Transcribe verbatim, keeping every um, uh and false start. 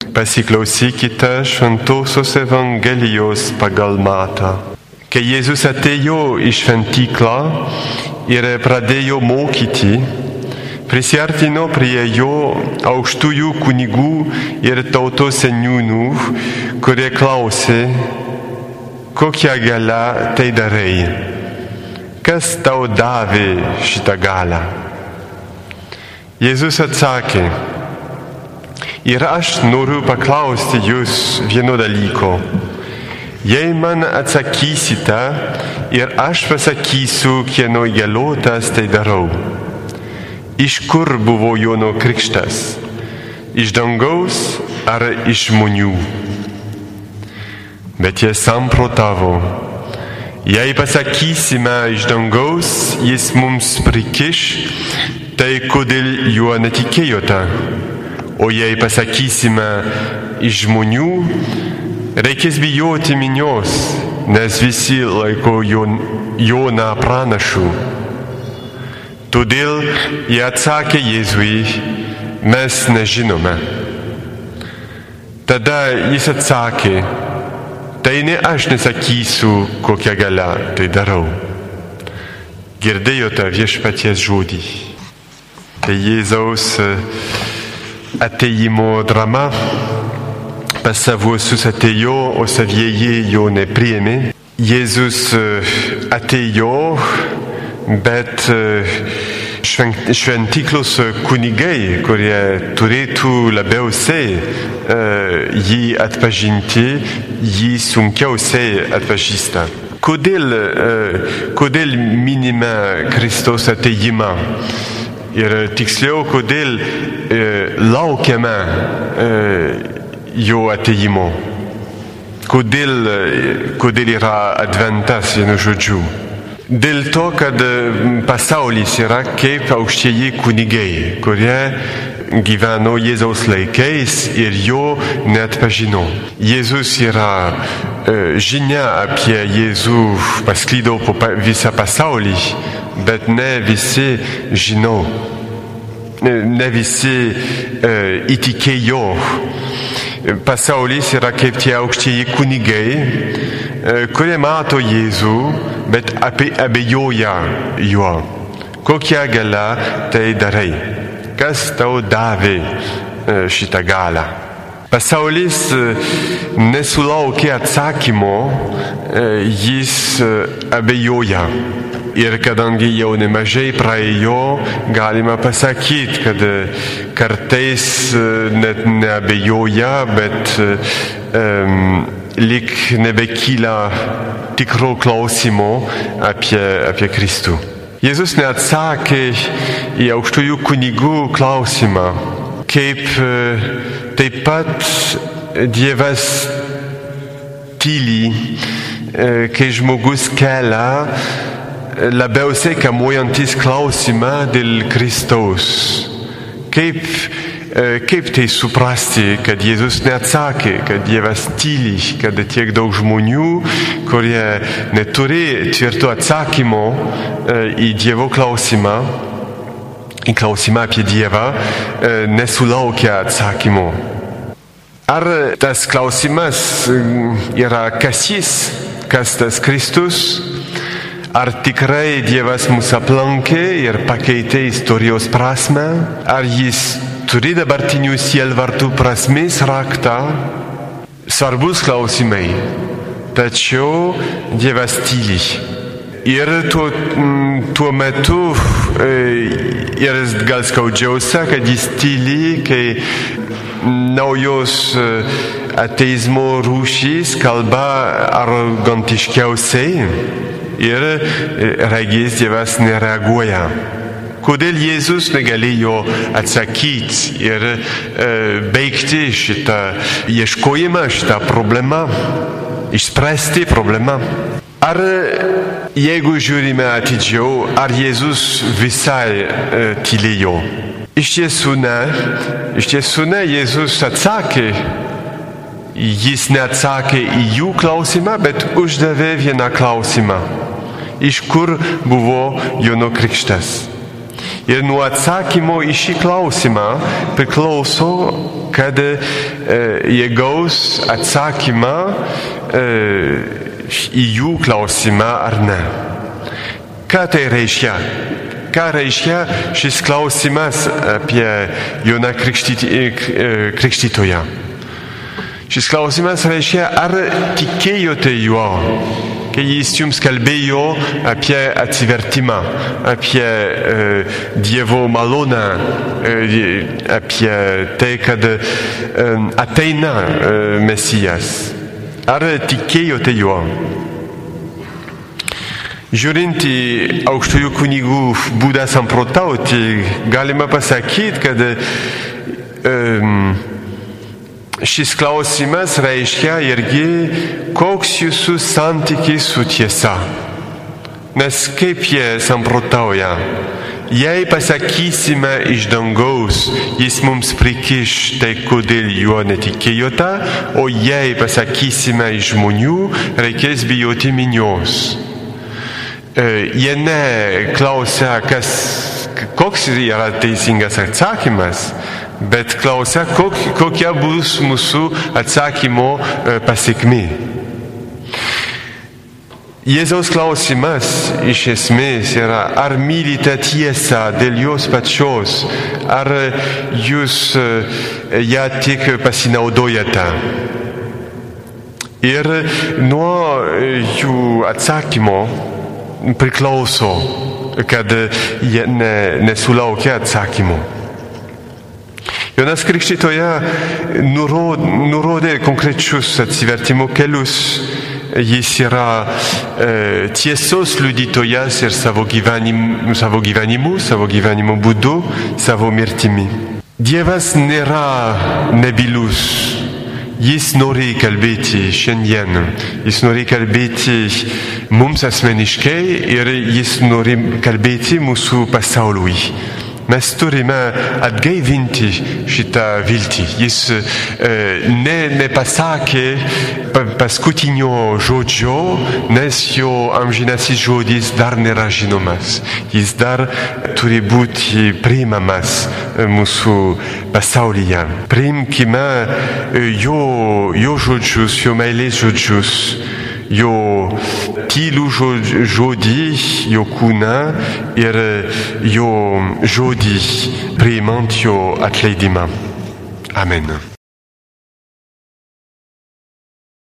Pasiklausykite Šventosios Evangelijos pagal Matą. Kai Jėzus atėjo į šventyklą ir pradėjo mokyti, prisiartino prie jo aukštųjų kunigų ir tautos seniūnų, kurie klausė, kokią galią tai darai, kas tau davė šitą galią. Jėzus atsakė, ir aš noriu paklausti jūs vieno dalyko. Jei man atsakysite ir aš pasakysiu, kieno įgaliotas tai darau. Iš kur buvo Jono krikštas? Iš dangaus ar iš žmonių? Bet jie samprotavo. Jei pasakysime iš dangaus, jis mums prikiš, tai kodėl juo netikėjote? O jei pasakysime iš žmonių, reikės bijoti minios, nes visi laiko Joną pranašu. Todėl jie atsakė Jėzui, mes nežinome. Tada jis atsakė, tai ne aš nesakysiu, kokią galią tai darau. Girdėjote viešpaties žodį. Tai Jėzaus atėjimo drama. Pas savuosius atėjo, o savieji jo nepriėmė. Jėzus atėjo, bet šventyklos kunigai, kurie turėtų labiausiai jį atpažinti, jį sunkiausiai atpažįsta. Kodėl, kodėl minime Kristaus atėjimą? Ir tiksliau, kodėl e, laukiame e, jo atėjimo. Kodėl, kodėl yra adventas, vienu žodžiu. Dėl to, kad pasaulis yra kaip aukštieji kunigai, kurie gyveno Jėzaus laikais ir jo neatpažino. Jėzus yra e, žinia apie Jėzų pasklido po visą pasaulį, bet ne visi žino, ne visi e, įtikėjo. Pasaulis yra kaip tie aukštieji kunigai, e, kurie mato Jėzų, bet apie, abejoja juo. Kokią galią tai darai? Kas tau davė e, šitą galią? Pasaulis e, nesulaukė atsakymo, e, jis e, abejoja. Ir kadangi jau nemažai praėjo, galima pasakyti, kad kartais net neabejoja, bet um, lyg nebekyla tikro klausimo apie, apie Kristų. Jėzus neatsakė į aukštųjų kunigų klausimą, kaip taip pat Dievas tyli, kai žmogus kelia labiausiai kamuojantis klausimą dėl Kristaus. Kaip, kaip tai suprasti, kad Jėzus neatsakė, kad Dievas tyli, kad tiek daug žmonių, kurie neturi tvirto atsakymo į Dievo klausimą, į klausimą apie Dievą, nesulaukia atsakymo. Ar tas klausimas yra kas jis, kas tas Kristus? Ar tikrai Dievas mus aplankė ir pakeitė istorijos prasmę? Ar jis turi dabartinių sielvartų prasmės raktą? Svarbus klausimai. Tačiau Dievas tyli. Ir tuo, tuo metu ir gal skaudžiausia, kad jis tyli, kai naujos ateizmo rūšys kalba arogantiškiausiai. Ir regis Dievas nereaguoja. Kodėl Jėzus negalėjo atsakyti ir e, baigti šitą ieškojimą, šitą problemą, išspręsti problemą? Ar jeigu žiūrime atidžiau, ar Jėzus visai e, tylėjo? Iš tiesų ne, iš tiesų ne, Jėzus atsakė. Jis neatsakė į jų klausimą, bet uždavė vieną klausimą. Iš kur buvo Jono krikštas? Ir nuo atsakymo į šį klausimą priklauso, kad e, jie gaus atsakymą e, į jų klausimą ar ne. Ką tai reiškia? Ką reiškia šis klausimas apie Joną Krikštytoją? Šis klausimas reiškia, ar tikėjote juo, kai jis jums kalbėjo apie atsivertimą, apie e, Dievo malonę, e, apie tai, kad e, ateina e, Mesijas. Ar tikėjote juo? Žiūrint į aukštųjų kunigų būdą samprotauti, galima pasakyti, kad um, šis klausimas reiškia irgi, koks jūsų santykis su tiesa. Nes kaip jie samprotauja? Jei pasakysime iš dangaus, jis mums prikiš tai, kodėl juo netikėjote, o jei pasakysime iš žmonių, reikės bijoti minios. Jie neklausia, kas, koks yra teisingas atsakymas, bet klausia, kok, kokia bus mūsų atsakymo pasekmė. Jėzaus klausimas iš esmės yra, ar mylite tiesą dėl jos pačios, ar jūs ją tik pasinaudojate. Ir nuo jų atsakymo priklauso, kad jie ne, nesulaukia atsakymo. Jonas Krikštytojas nurodė konkrečius atsivertimo kelius. Jis yra e, tiesos liudytojas ir savo gyvenimu, savo gyvenimu, savo gyvenimo būdu, savo mirtimi. Dievas nėra nebylus. Jis nori kalbėti šiandien, jis nori kalbėti mums asmeniškai ir jis nori kalbėti mūsų pasauliui. Mes turime atgaivinti šitą viltį. Jis e, ne, nepasakė paskutinio žodžio, nes jo amžinasis žodis dar nėra žinomas. Jis dar turi būti priimamas mūsų pasaulyje. Priimkime jo, jo žodžius, jo meilės žodžius, jo tylų žodį, jo kūną ir jo žodį priimant jo atleidimą. Amen.